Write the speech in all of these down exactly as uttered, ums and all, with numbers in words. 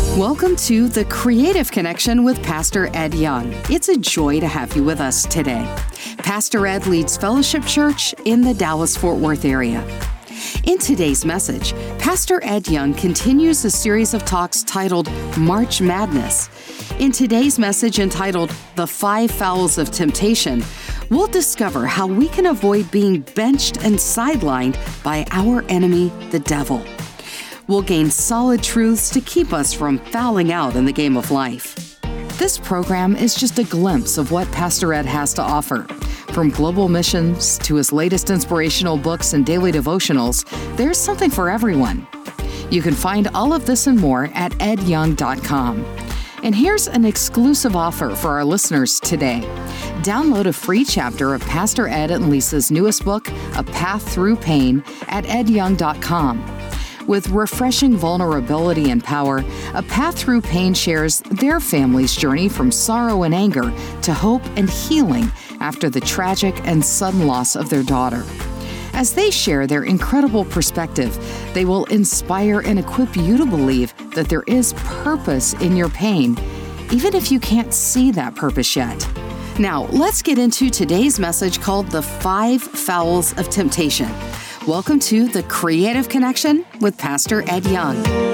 Welcome to The Creative Connection with Pastor Ed Young. It's a joy to have you with us today. Pastor Ed leads Fellowship Church in the Dallas-Fort Worth area. In today's message, Pastor Ed Young continues a series of talks titled March Madness. In today's message entitled The Five Fouls of Temptation, we'll discover how we can avoid being benched and sidelined by our enemy, the devil. We'll gain solid truths to keep us from fouling out in the game of life. This program is just a glimpse of what Pastor Ed has to offer. From global missions to his latest inspirational books and daily devotionals, there's something for everyone. You can find all of this and more at ed young dot com. And here's an exclusive offer for our listeners today. Download a free chapter of Pastor Ed and Lisa's newest book, A Path Through Pain, at ed young dot com. With refreshing vulnerability and power, A Path Through Pain shares their family's journey from sorrow and anger to hope and healing after the tragic and sudden loss of their daughter. As they share their incredible perspective, they will inspire and equip you to believe that there is purpose in your pain, even if you can't see that purpose yet. Now, let's get into today's message called The Five Fouls of Temptation. Welcome to The Creative Connection with Pastor Ed Young.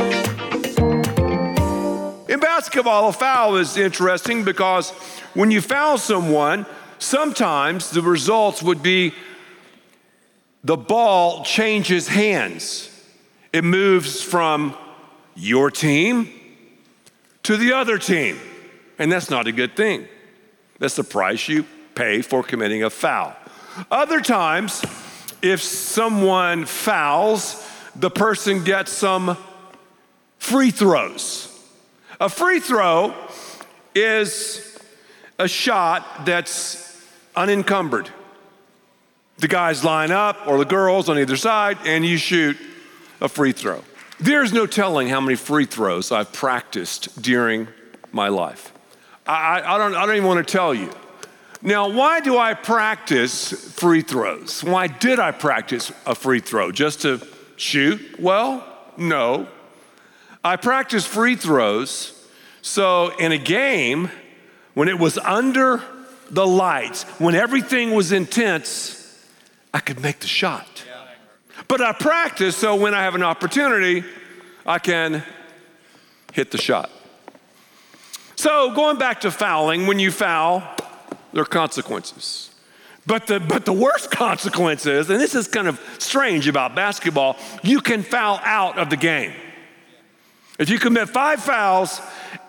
In basketball, a foul is interesting because when you foul someone, sometimes the results would be the ball changes hands. It moves from your team to the other team, and that's not a good thing. That's the price you pay for committing a foul. Other times, if someone fouls, the person gets some free throws. A free throw is a shot that's unencumbered. The guys line up, or the girls on either side, and you shoot a free throw. There's no telling how many free throws I've practiced during my life. I, I, don't, I don't even want to tell you. Now, why do I practice free throws? Why did I practice a free throw? Just to shoot? Well, no. I practiced free throws so in a game, when it was under the lights, when everything was intense, I could make the shot. But I practice so when I have an opportunity, I can hit the shot. So going back to fouling, when you foul, there are consequences. But the, but the worst consequence is, and this is kind of strange about basketball, you can foul out of the game. If you commit five fouls,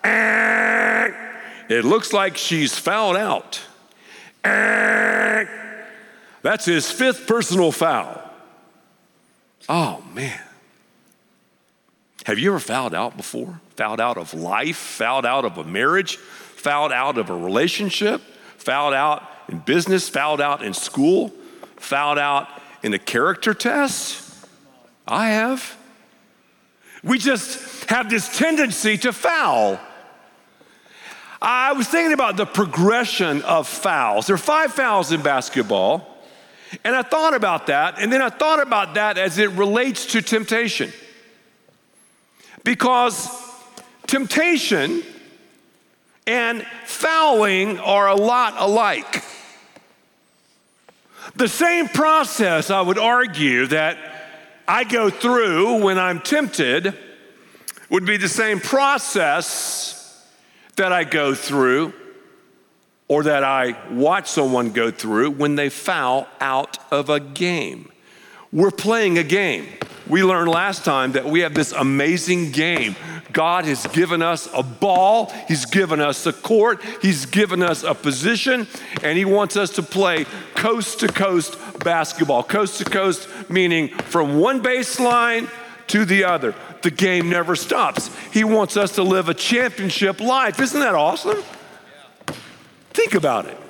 it looks like she's fouled out. That's his fifth personal foul. Oh, man. Have you ever fouled out before? Fouled out of life, fouled out of a marriage, fouled out of a relationship, fouled out in business, fouled out in school, fouled out in a character test? I have. We just have this tendency to foul. I was thinking about the progression of fouls. There are five fouls in basketball, and I thought about that, and then I thought about that as it relates to temptation. Because temptation and fouling are a lot alike. The same process, I would argue, that I go through when I'm tempted would be the same process that I go through or that I watch someone go through when they foul out of a game. We're playing a game. We learned last time that we have this amazing game. God has given us a ball, He's given us a court, He's given us a position, and He wants us to play coast to coast basketball. Coast to coast meaning from one baseline to the other. The game never stops. He wants us to live a championship life. Isn't that awesome? Yeah. Think about it.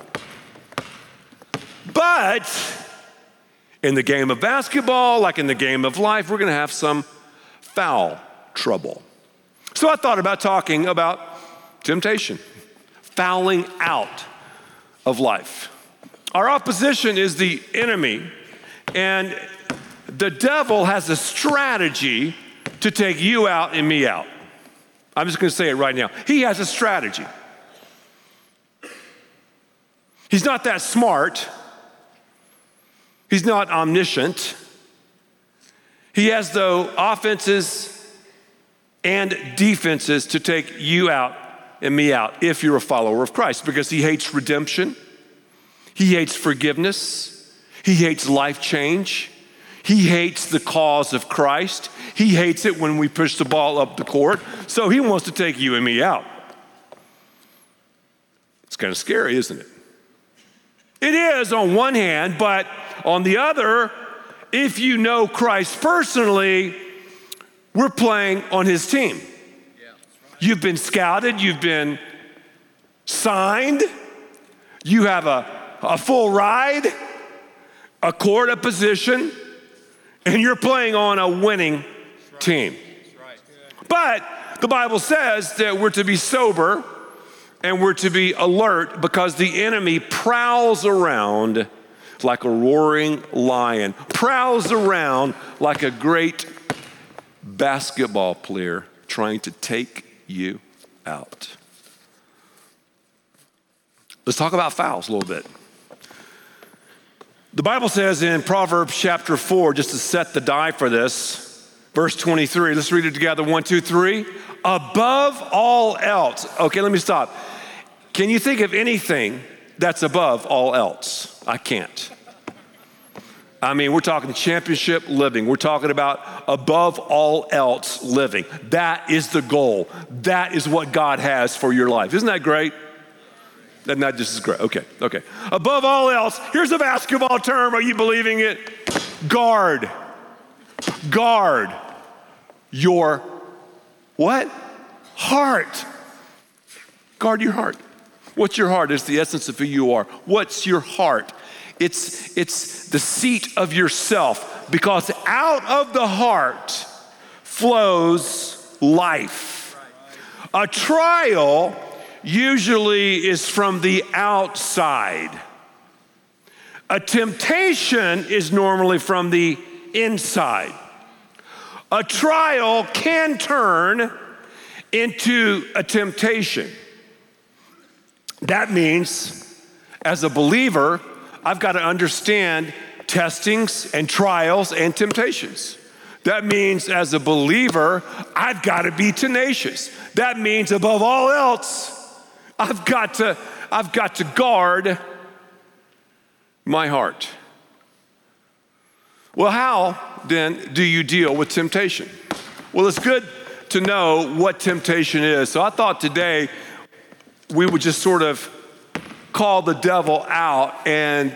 But in the game of basketball, like in the game of life, we're going to have some foul trouble. So I thought about talking about temptation, fouling out of life. Our opposition is the enemy, and the devil has a strategy to take you out and me out. I'm just going to say it right now. He has a strategy. He's not that smart. He's not omniscient. He has, though, offenses and defenses to take you out and me out if you're a follower of Christ, because he hates redemption. He hates forgiveness. He hates life change. He hates the cause of Christ. He hates it when we push the ball up the court. So he wants to take you and me out. It's kind of scary, isn't it? It is on one hand, but on the other, if you know Christ personally, we're playing on his team. Yeah, that's right. You've been scouted, you've been signed, you have a, a full ride, a court, a position, and you're playing on a winning right. team. Right. But the Bible says that we're to be sober and we're to be alert because the enemy prowls around like a roaring lion, prowls around like a great basketball player trying to take you out. Let's talk about fouls a little bit. The Bible says in Proverbs chapter four, just to set the die for this, verse twenty-three, let's read it together, one, two, three. Above all else, okay, let me stop. Can you think of anything that's above all else? I can't. I mean, we're talking championship living. We're talking about above all else living. That is the goal. That is what God has for your life. Isn't that great? That not just is great. Okay, okay. Above all else, here's a basketball term. Are you believing it? Guard. Guard your what? Heart. Guard your heart. What's your heart? It's the essence of who you are. What's your heart? It's, it's the seat of yourself, because out of the heart flows life. A trial usually is from the outside. A temptation is normally from the inside. A trial can turn into a temptation. That means, as a believer, I've got to understand testings and trials and temptations. That means, as a believer, I've got to be tenacious. That means, above all else, I've got to, I've got to guard my heart. Well, how then do you deal with temptation? Well, it's good to know what temptation is. So I thought today we would just sort of call the devil out, and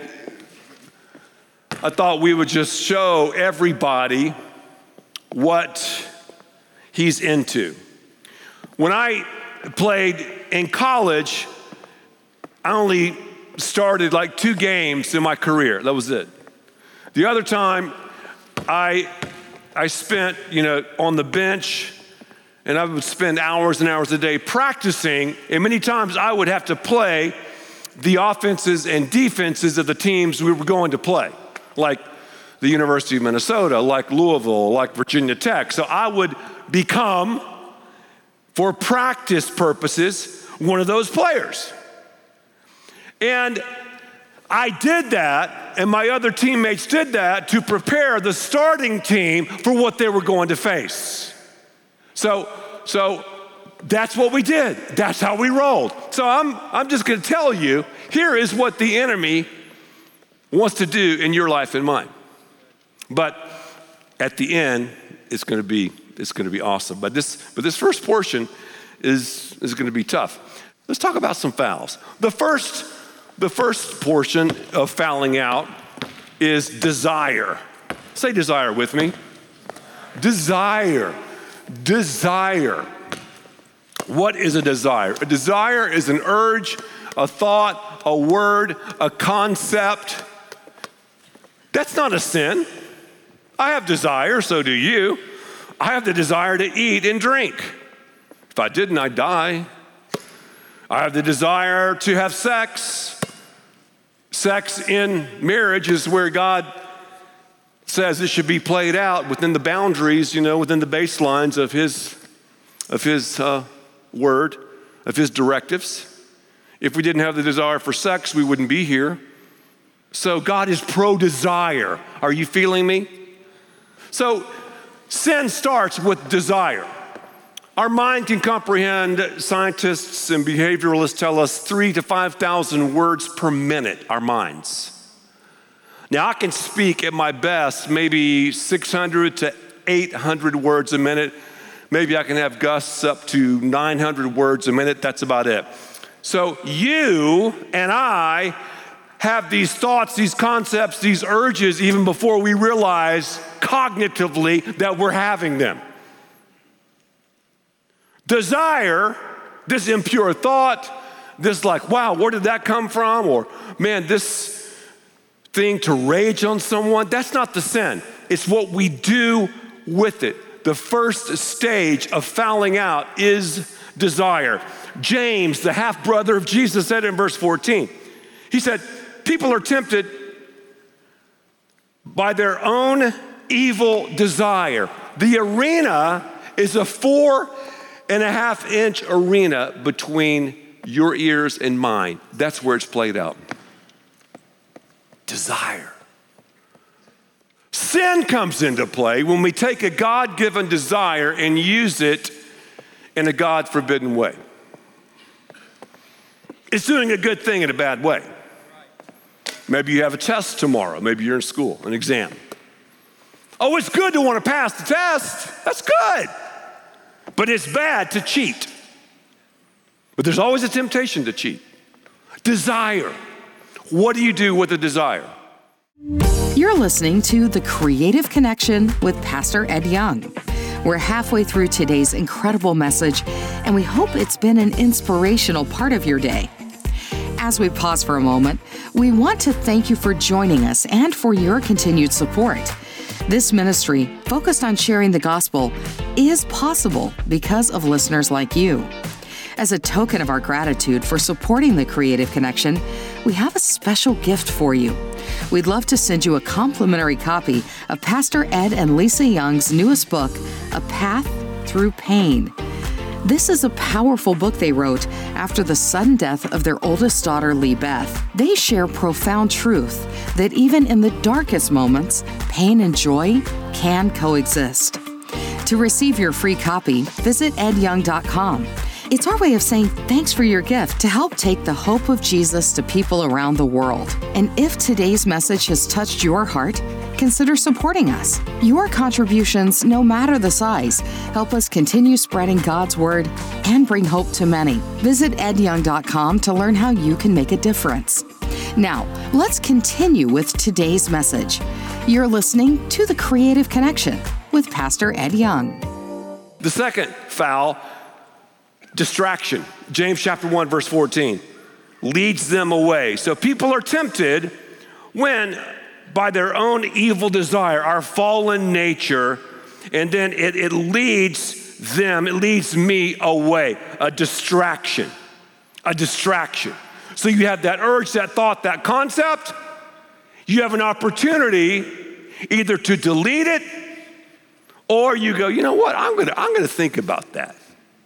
I thought we would just show everybody what he's into. When I played in college, I only started like two games in my career. That was it. The other time, I I spent, you know, on the bench, and I would spend hours and hours a day practicing, and many times I would have to play the offenses and defenses of the teams we were going to play, like the University of Minnesota, like Louisville, like Virginia Tech. So I would become, for practice purposes, one of those players. And I did that, and my other teammates did that to prepare the starting team for what they were going to face. So, so that's what we did. That's how we rolled. So I'm, I'm just going to tell you, here is what the enemy wants to do in your life and mine. But at the end, it's going to be, it's going to be awesome. But this, but this first portion is, is going to be tough. Let's talk about some fouls. The first, the first portion of fouling out is desire. Say desire with me. Desire. Desire. What is a desire? A desire is an urge, a thought, a word, a concept. That's not a sin. I have desire, so do you. I have the desire to eat and drink. If I didn't, I'd die. I have the desire to have sex. Sex in marriage is where God says it should be played out within the boundaries, you know, within the baselines of his, of his uh, word, of his directives. If we didn't have the desire for sex, we wouldn't be here. So God is pro-desire. Are you feeling me? So sin starts with desire. Our mind can comprehend, scientists and behavioralists tell us, three to five thousand words per minute, our minds. Now I can speak at my best, maybe six hundred to eight hundred words a minute. Maybe I can have gusts up to nine hundred words a minute, that's about it. So you and I have these thoughts, these concepts, these urges even before we realize cognitively that we're having them. Desire, this impure thought, this like, wow, where did that come from? Or man, this thing to rage on someone, that's not the sin. It's what we do with it. The first stage of fouling out is desire. James, the half-brother of Jesus, said in verse fourteen, he said, people are tempted by their own evil desire. The arena is a four and a half inch arena between your ears and mine. That's where it's played out. Desire. Sin comes into play when we take a God-given desire and use it in a God-forbidden way. It's doing a good thing in a bad way. Maybe you have a test tomorrow. Maybe you're in school, an exam. Oh, it's good to want to pass the test. That's good. But it's bad to cheat. But there's always a temptation to cheat. Desire. What do you do with a desire? You're listening to The Creative Connection with Pastor Ed Young. We're halfway through today's incredible message, and we hope it's been an inspirational part of your day. As we pause for a moment, we want to thank you for joining us and for your continued support. This ministry, focused on sharing the gospel, is possible because of listeners like you. As a token of our gratitude for supporting The Creative Connection, we have a special gift for you. We'd love to send you a complimentary copy of Pastor Ed and Lisa Young's newest book, A Path Through Pain. This is a powerful book they wrote after the sudden death of their oldest daughter, Lee Beth. They share profound truth that even in the darkest moments, pain and joy can coexist. To receive your free copy, visit ed young dot com. It's our way of saying thanks for your gift to help take the hope of Jesus to people around the world. And if today's message has touched your heart, consider supporting us. Your contributions, no matter the size, help us continue spreading God's word and bring hope to many. Visit ed young dot com to learn how you can make a difference. Now, let's continue with today's message. You're listening to The Creative Connection with Pastor Ed Young. The second foul, distraction. James chapter one, verse fourteen, leads them away. So people are tempted when by their own evil desire, our fallen nature, and then it, it leads them, it leads me away. A distraction, a distraction. So you have that urge, that thought, that concept. You have an opportunity either to delete it or you go, you know what, I'm gonna, I'm gonna think about that.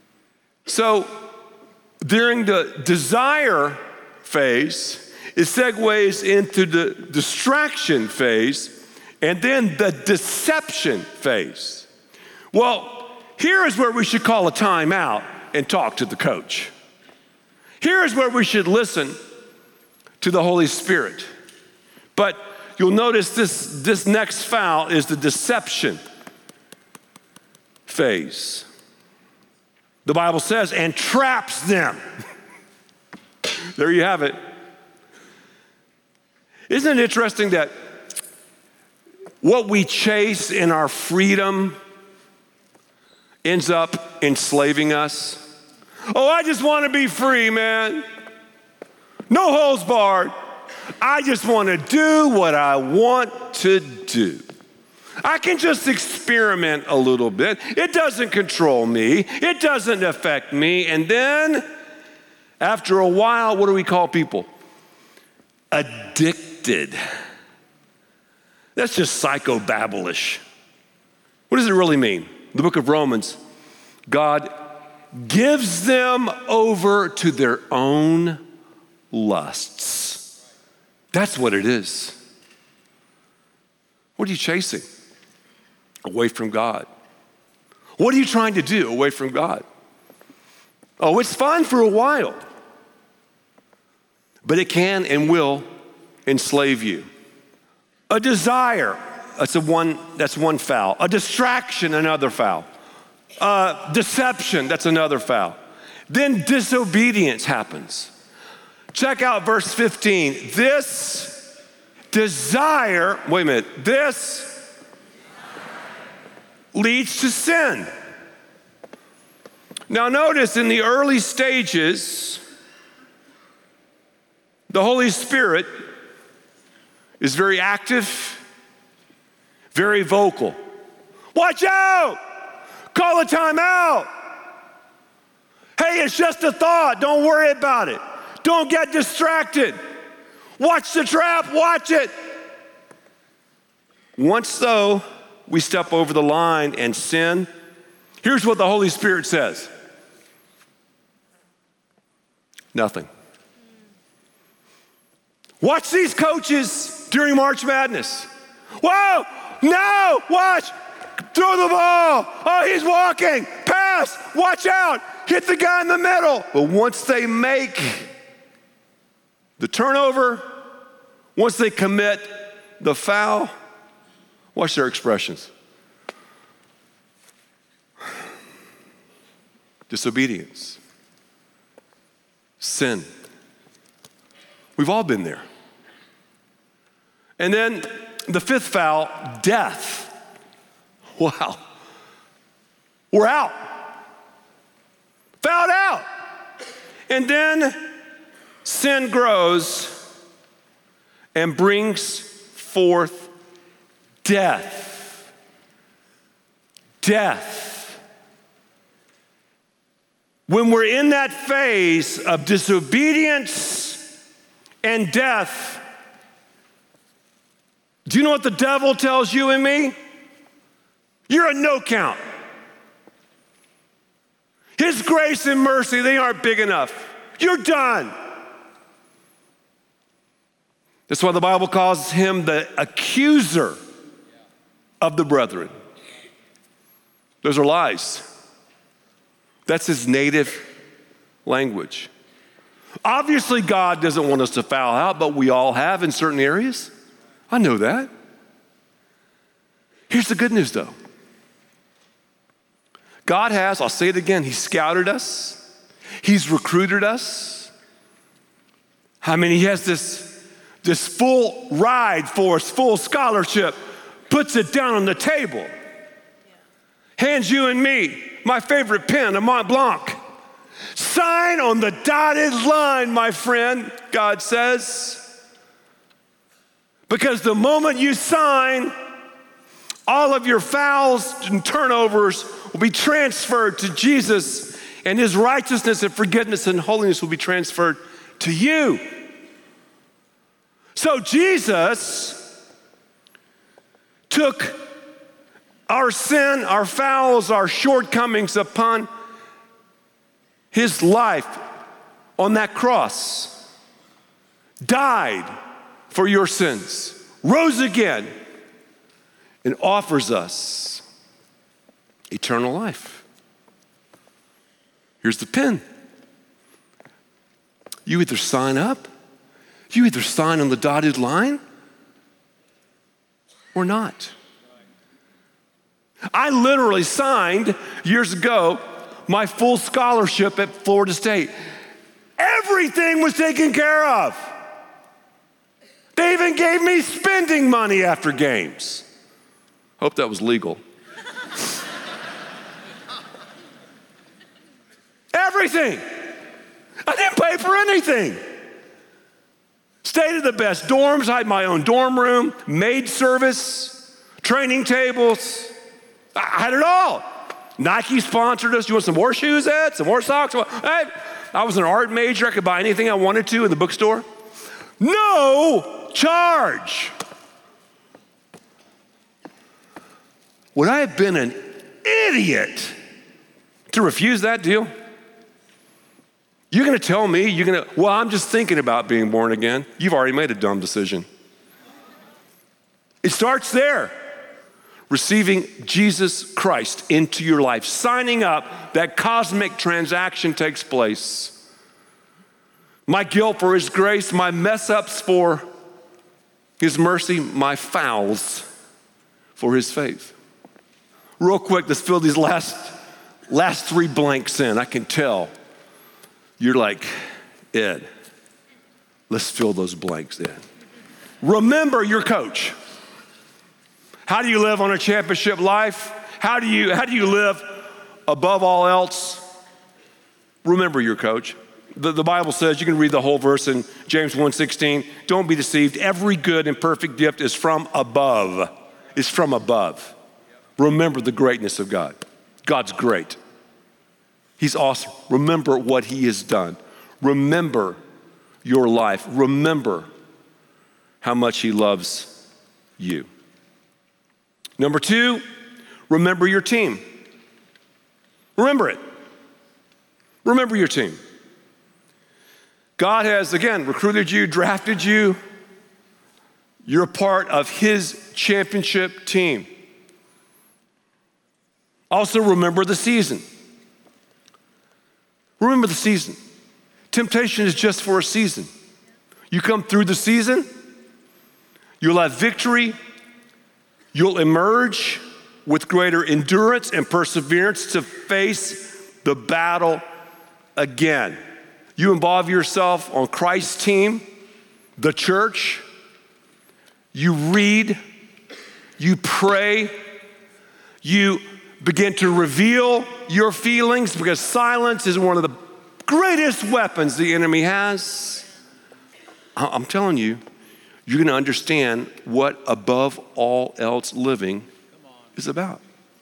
So during the desire phase, it segues into the distraction phase and then the deception phase. Well, here is where we should call a timeout and talk to the coach. Here is where we should listen to the Holy Spirit. But you'll notice this, this next foul is the deception phase. The Bible says, and traps them. There you have it. Isn't it interesting that what we chase in our freedom ends up enslaving us? Oh, I just want to be free, man. No holds barred. I just want to do what I want to do. I can just experiment a little bit. It doesn't control me. It doesn't affect me. And then, after a while, what do we call people? Addicted. That's just psychobabblish. What does it really mean? The book of Romans, God gives them over to their own lusts. That's what it is. What are you chasing? Away from God. What are you trying to do away from God? Oh, it's fine for a while, but it can and will enslave you. A desire, that's a one, that's one foul. A distraction, another foul. Uh, deception, that's another foul. Then disobedience happens. Check out verse fifteen. This desire, wait a minute, this leads to sin. Now notice in the early stages, the Holy Spirit is very active, very vocal. Watch out! Call a time out. Hey, it's just a thought. Don't worry about it. Don't get distracted. Watch the trap, watch it. Once though we step over the line and sin, here's what the Holy Spirit says. Nothing. Watch these coaches during March Madness. Whoa, no, watch, throw the ball. Oh, he's walking, pass, watch out, hit the guy in the middle. But once they make the turnover, once they commit the foul, watch their expressions. Disobedience. Sin. We've all been there. And then the fifth foul, death. Wow. We're out. Fouled out. And then sin grows and brings forth death. Death. When we're in that phase of disobedience and death, do you know what the devil tells you and me? You're a no count. His grace and mercy, they aren't big enough. You're done. That's why the Bible calls him the accuser of the brethren. Those are lies. That's his native language. Obviously, God doesn't want us to foul out, but we all have in certain areas. I know that. Here's the good news, though. God has, I'll say it again, He scouted us. He's recruited us. I mean, He has this, this full ride for us, full scholarship, puts it down on the table. Hands you and me my favorite pen, a Mont Blanc. Sign on the dotted line, my friend, God says. Because the moment you sign, all of your fouls and turnovers will be transferred to Jesus, and His righteousness and forgiveness and holiness will be transferred to you. So Jesus took our sin, our fouls, our shortcomings upon His life on that cross, died for your sins, rose again, and offers us eternal life. Here's the pin. You either sign up, you either sign on the dotted line or not. I literally signed years ago my full scholarship at Florida State. Everything was taken care of. They even gave me spending money after games. Hope that was legal. Everything. I didn't pay for anything. Stayed at the best dorms. I had my own dorm room, maid service, training tables. I had it all. Nike sponsored us. You want some more shoes, Ed? Some more socks? Hey, I was an art major. I could buy anything I wanted to in the bookstore. No charge. Would I have been an idiot to refuse that deal? You're going to tell me, you're going to, well, I'm just thinking about being born again. You've already made a dumb decision. It starts there. Receiving Jesus Christ into your life, signing up, that cosmic transaction takes place. My guilt for his grace, my mess ups for his mercy, my fouls for his faith. Real quick, let's fill these last, last three blanks in. I can tell you're like, Ed, let's fill those blanks in. Remember your coach. How do you live on a championship life? How do you, how do you live above all else? Remember your coach. The, the Bible says, you can read the whole verse in James one sixteen, don't be deceived. Every good and perfect gift is from above. It's from above. Remember the greatness of God. God's great. He's awesome. Remember what he has done. Remember your life. Remember how much he loves you. Number two, remember your team. Remember it. Remember your team. God has, again, recruited you, drafted you. You're a part of his championship team. Also, remember the season. Remember the season. Temptation is just for a season. You come through the season, you'll have victory. You'll emerge with greater endurance and perseverance to face the battle again. You involve yourself on Christ's team, the church. You read, you pray, you begin to reveal your feelings because silence is one of the greatest weapons the enemy has. I'm telling you, you're going to understand what above all else living is about.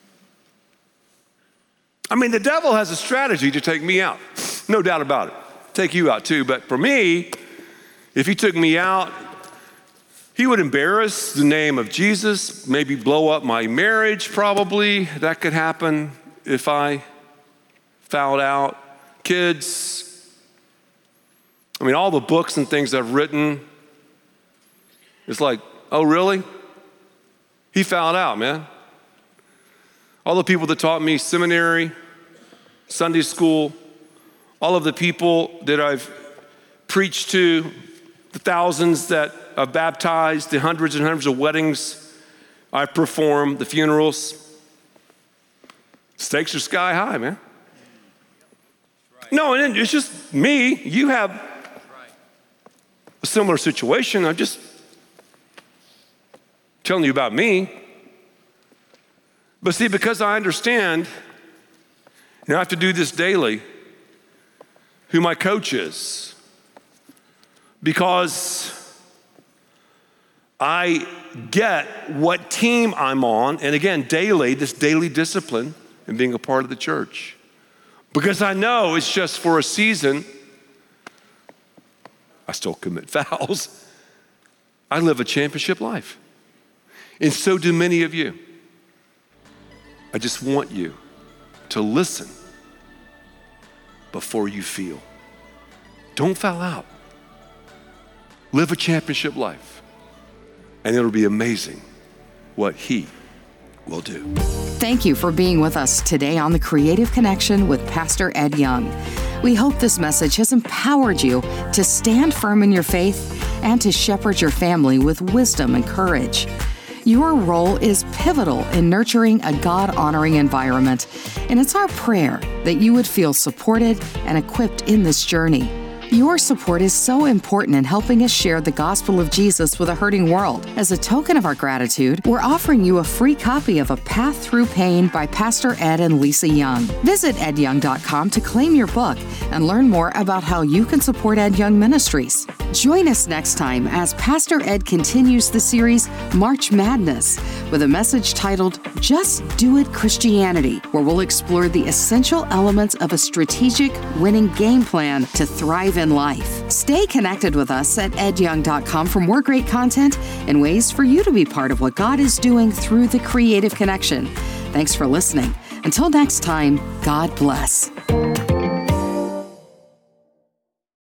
I mean, the devil has a strategy to take me out. No doubt about it. Take you out too. But for me, if he took me out, he would embarrass the name of Jesus, maybe blow up my marriage probably. That could happen if I fouled out. Kids. I mean, all the books and things I've written, it's like, oh, really? He fouled out, man. All the people that taught me seminary, Sunday school, all of the people that I've preached to, the thousands that I've baptized, the hundreds and hundreds of weddings I've performed, the funerals. Stakes are sky high, man. Right. No, and it's just me. You have a similar situation. I'm just telling you about me. But see, because I understand, and I have to do this daily, who my coach is. Because I get what team I'm on, and again, daily, this daily discipline and being a part of the church. Because I know it's just for a season, I still commit fouls. I live a championship life. And so do many of you. I just want you to listen before you feel. Don't foul out. Live a championship life. And it'll be amazing what he will do. Thank you for being with us today on The Creative Connection with Pastor Ed Young. We hope this message has empowered you to stand firm in your faith and to shepherd your family with wisdom and courage. Your role is pivotal in nurturing a God-honoring environment, and it's our prayer that you would feel supported and equipped in this journey. Your support is so important in helping us share the gospel of Jesus with a hurting world. As a token of our gratitude, we're offering you a free copy of A Path Through Pain by Pastor Ed and Lisa Young. Visit ed young dot com to claim your book and learn more about how you can support Ed Young Ministries. Join us next time as Pastor Ed continues the series March Madness with a message titled Just Do It Christianity, where we'll explore the essential elements of a strategic, winning game plan to thrive in life. Stay connected with us at ed young dot com for more great content and ways for you to be part of what God is doing through the Creative Connection. Thanks for listening. Until next time, God bless.